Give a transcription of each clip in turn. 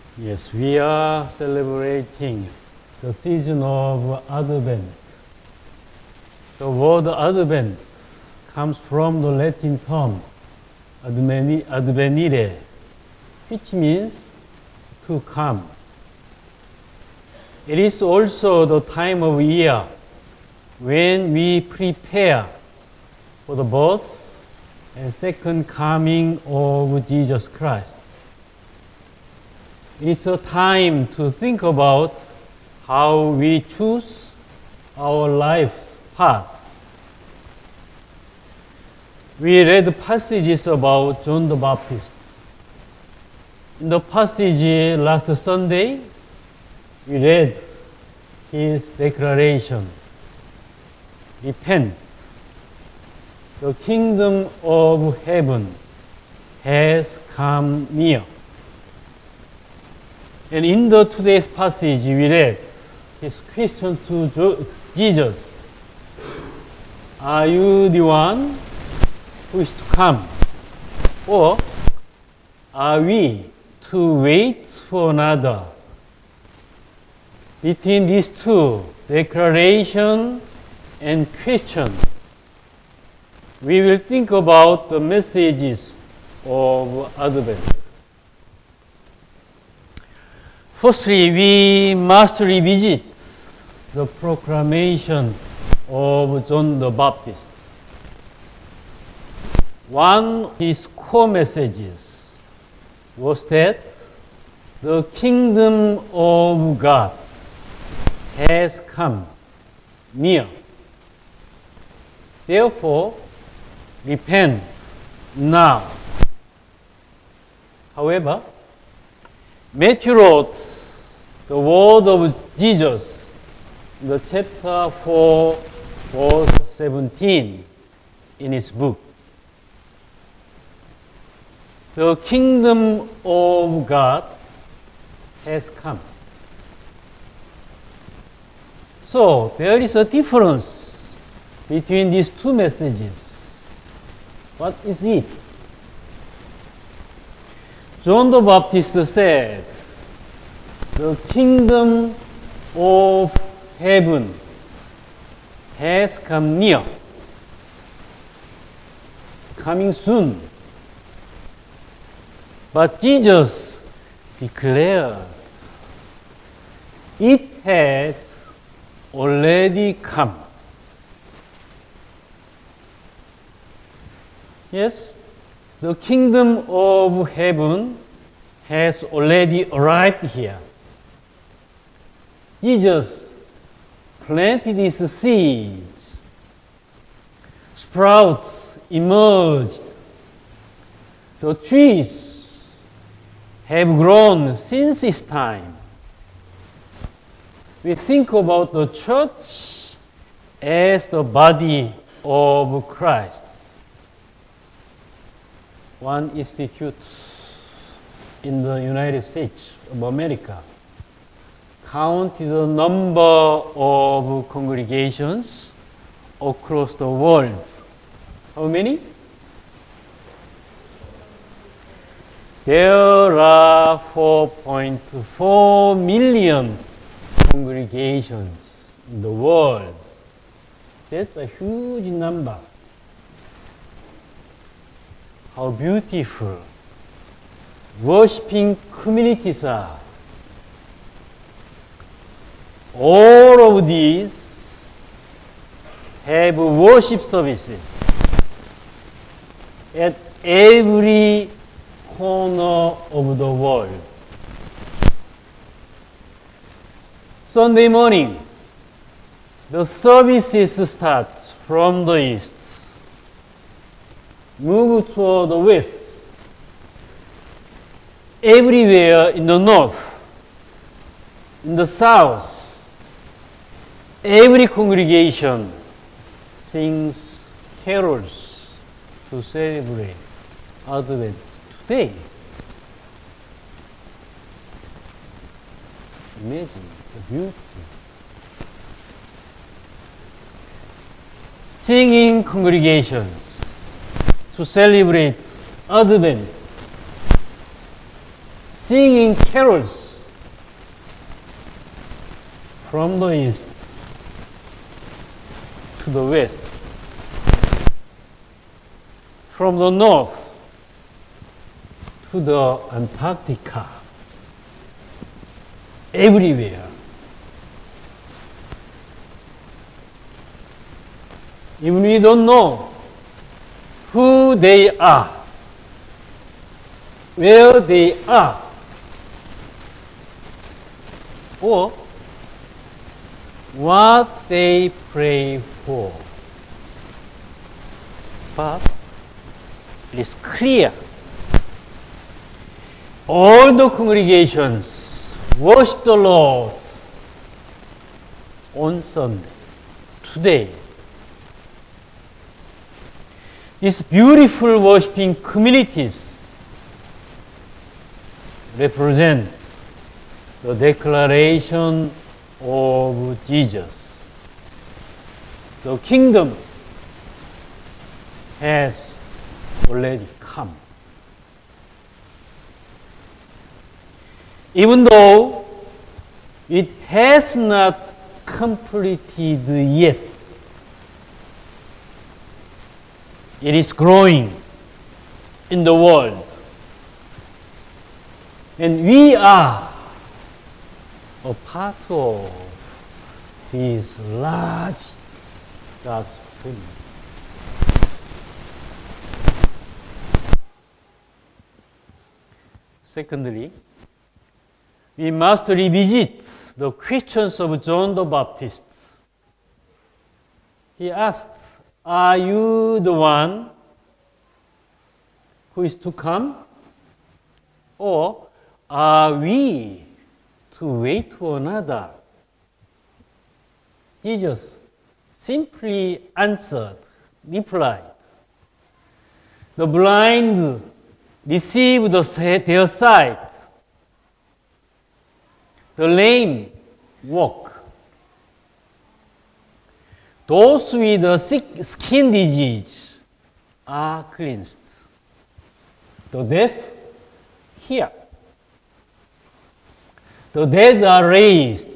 Yes, we are celebrating the season of Advent. The word Advent comes from the Latin term advenire, which means to come. It is also the time of year when we prepare for the birth and second coming of Jesus Christ. It is a time to think about how we choose our life's path. We read passages about John the Baptist. In the passage last Sunday, we read his declaration, "Repent, the kingdom of heaven has come near." And in the today's passage, we read his question to Jesus, "Are you the one who is to come? Or are we to wait for another?" Between these two, declaration and question, we will think about the messages of Advent. Firstly, we must revisit the proclamation of John the Baptist. One of his core messages was that the kingdom of God has come near. Therefore, repent now. However, Matthew wrote the word of Jesus in the chapter 4, verse 17 in his book. The kingdom of God has come. So, there is a difference between these two messages. What is it? John the Baptist said, "The kingdom of heaven has come near, coming soon." But Jesus declared, "It has already come." Yes, the kingdom of heaven has already arrived here. Jesus planted his seeds. Sprouts emerged. The trees have grown since his time. We think about the church as the body of Christ. One institute in the United States of America counted the number of congregations across the world. How many? There are 4.4 million congregations in the world. That's a huge number. How beautiful worshiping communities are. All of these have worship services at every corner of the world. Sunday morning, the services start from the east, move toward the west. Everywhere in the north, in the south, every congregation sings carols to celebrate Advent today. Imagine the beauty. Singing congregations to celebrate Advent singing carols from the east to the west, from the north to the Antarctica, everywhere. Even we don't know who they are, where they are, or what they pray for. But it is clear all the congregations worship the Lord on Sunday, today. These beautiful worshiping communities represent the declaration of Jesus. The kingdom has already come. Even though it has not completed yet, it is growing in the world. And we are a part of this large God's family. Secondly, we must revisit the questions of John the Baptist. He asked, "Are you the one who is to come? Or are we to wait for another?" Jesus simply replied, "The blind receive their sight. The lame walk. Those with a skin disease are cleansed. The deaf hear. The dead are raised.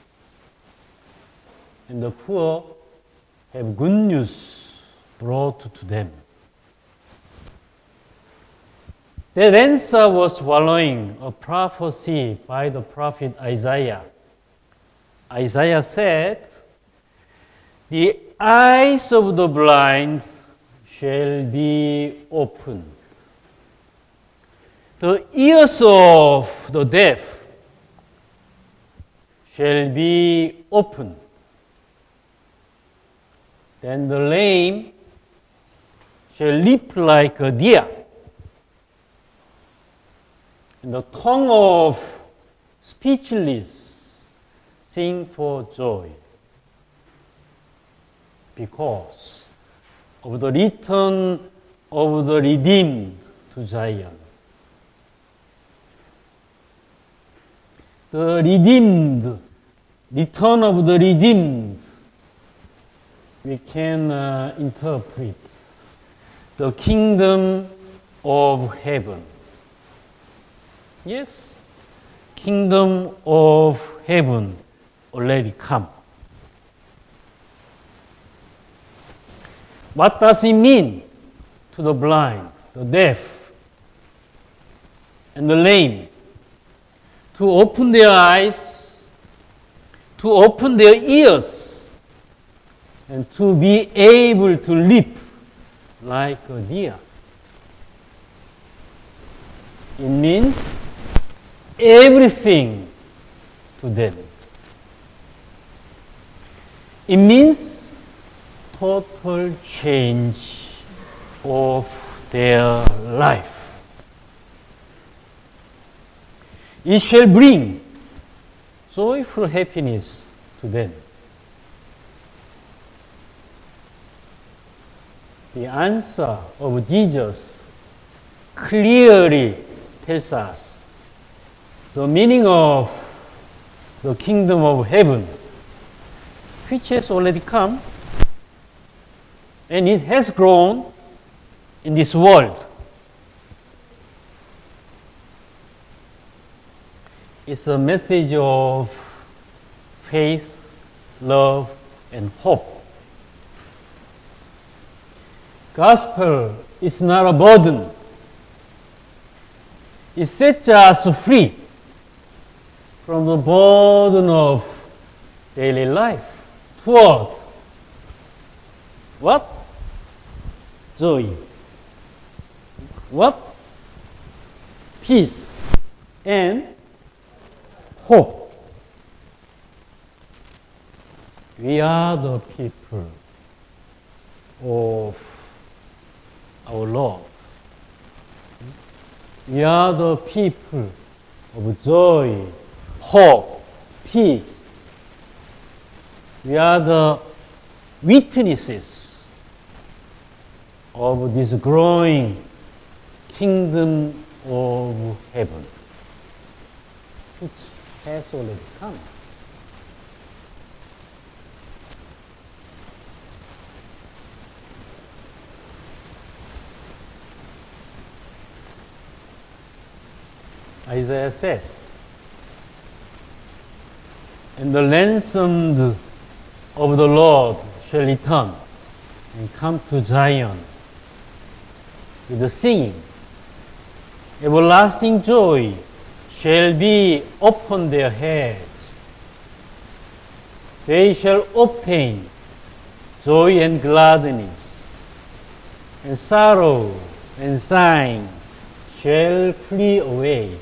And the poor have good news brought to them." That answer was following a prophecy by the prophet Isaiah. Isaiah said, "The eyes of the blind shall be opened. The ears of the deaf shall be opened. Then the lame shall leap like a deer. And the tongue of speechless sing for joy, because of the return of the redeemed to Zion." The redeemed, return of the redeemed, we can interpret the kingdom of heaven. Yes, kingdom of heaven already come. What does it mean to the blind, the deaf, and the lame to open their eyes, to open their ears, and to be able to leap like a deer? It means everything to them. It means total change of their life. It shall bring joyful happiness to them. The answer of Jesus clearly tells us the meaning of the kingdom of heaven, which has already come, and it has grown in this world. is a message of faith, love, and hope. Gospel is not a burden. It sets us free from the burden of daily life toward what? Joy. What? Peace and hope. We are the people of our Lord. We are the people of joy, hope, peace. We are the witnesses of this growing kingdom of heaven, which has already come. Isaiah says, and the ransomed of the Lord shall return and come to Zion with the singing. Everlasting joy shall be upon their heads. They shall obtain joy and gladness, and sorrow and sighing shall flee away.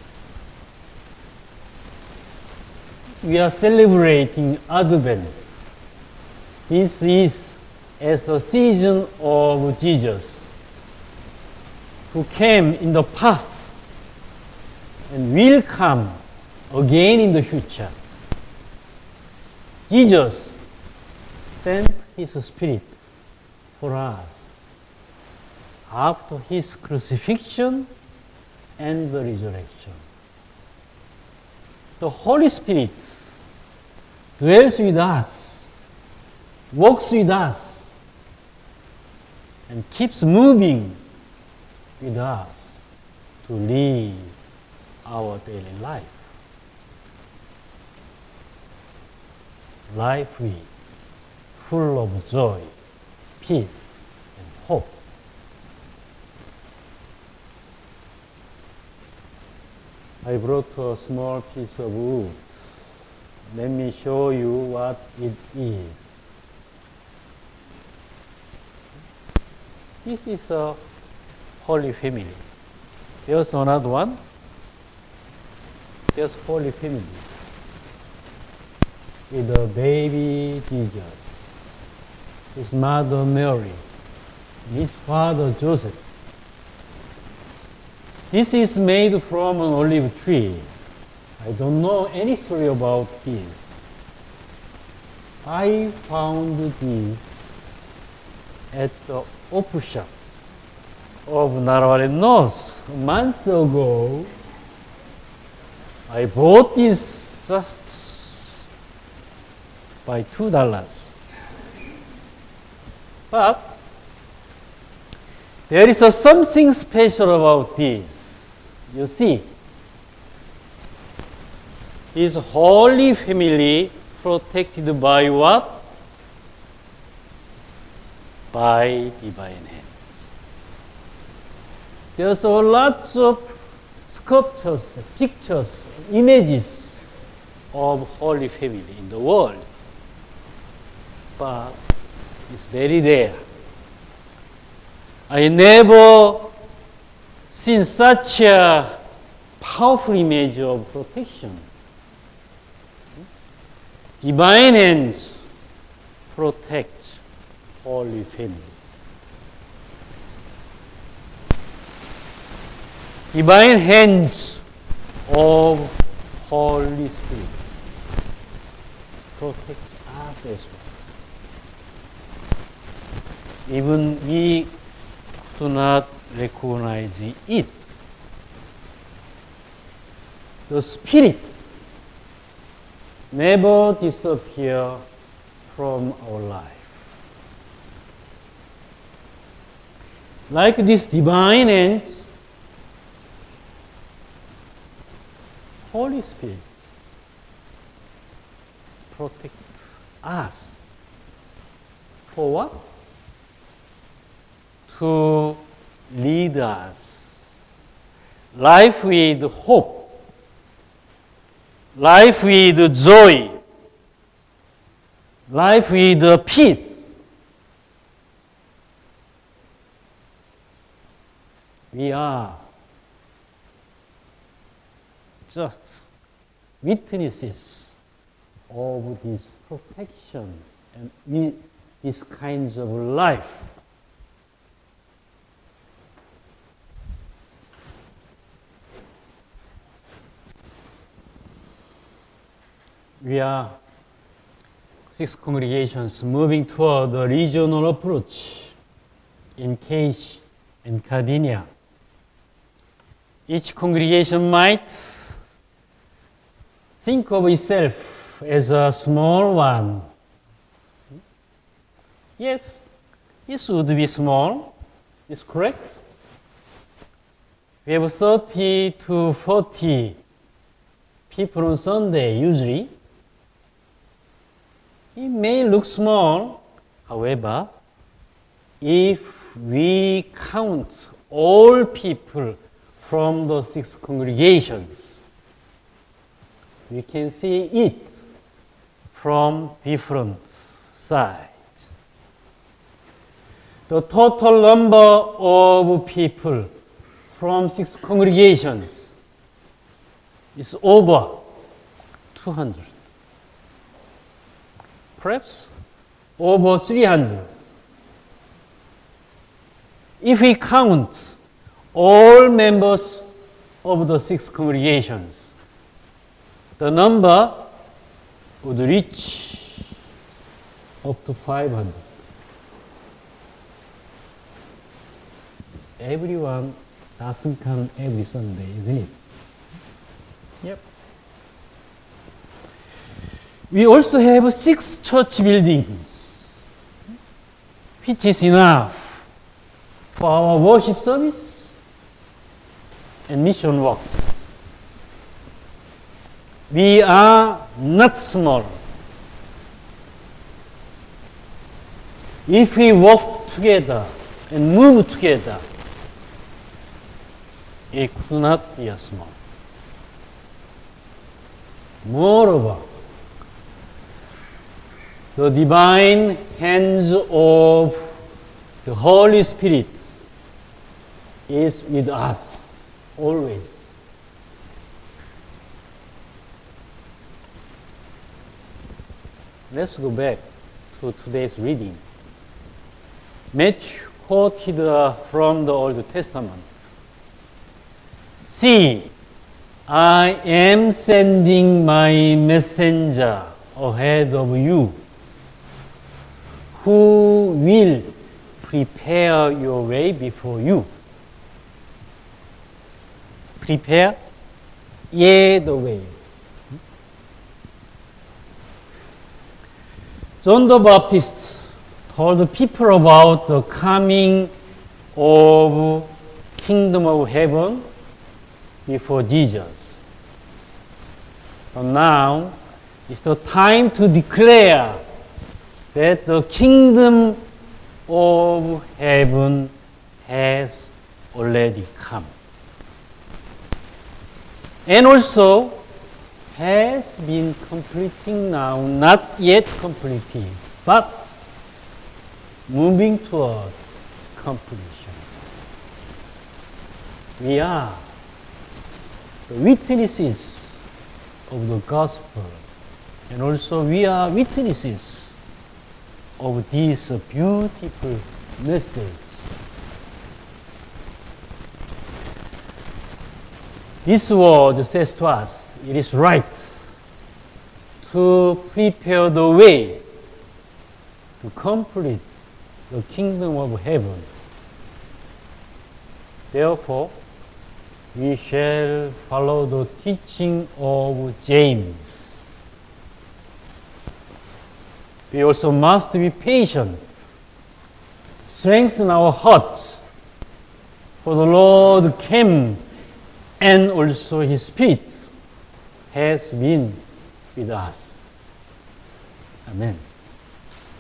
We are celebrating Advent. This is as a season of Jesus, who came in the past and will come again in the future. Jesus sent His Spirit for us after His crucifixion and the resurrection. The Holy Spirit dwells with us, walks with us, and keeps moving with us to live our daily life. Life full of joy, peace, and hope. I brought a small piece of wood. Let me show you what it is. This is a Holy Family. There's another one. There's Holy Family with the baby Jesus, his mother Mary, and his father Joseph. This is made from an olive tree. I don't know any story about this. I found this at the op shop of Narawari North months ago. I bought this just by $2. But there is something special about this. You see, this Holy Family protected by what? By divine hands. There's a lot of sculptures, pictures, images of Holy Family in the world, but it's very rare. I never seen such a powerful image of protection. Divine hands protect Holy Family. Divine hands of Holy Spirit protect us as well. Even we do not recognize it. The Spirit never disappear from our life. Like this divine hands, Holy Spirit protect us. For what? To lead us. Life with hope. Life with joy. Life with peace. We are just witnesses of this protection and these kinds of life. We are 6 congregations moving toward a regional approach in Cage and Cardinia. Each congregation might think of itself as a small one. Yes, it should be small. It's correct. We have 30 to 40 people on Sunday usually. It may look small. However, if we count all people from the 6 congregations, we can see it from different sides. The total number of people from 6 congregations is over 200. Perhaps over 300. If we count all members of the 6 congregations, the number would reach up to 500. Everyone doesn't come every Sunday, isn't it? Yep. We also have 6 church buildings, which is enough for our worship service and mission works. We are not small. If we work together and move together, it could not be a small. Moreover, the divine hands of the Holy Spirit is with us always. Let's go back to today's reading. Matthew quoted from the Old Testament. See, I am sending my messenger ahead of you, who will prepare your way before you. Prepare ye the way. John the Baptist told the people about the coming of kingdom of heaven before Jesus. But now is the time to declare that the kingdom of heaven has already come. And also has been completing now, not yet completing, but moving toward completion. We are the witnesses of the gospel, and also we are witnesses of this beautiful message. This word says to us, it is right to prepare the way to complete the kingdom of heaven. Therefore, we shall follow the teaching of James. We also must be patient, strengthen our hearts, for the Lord came and also His Spirit has been with us. 아멘.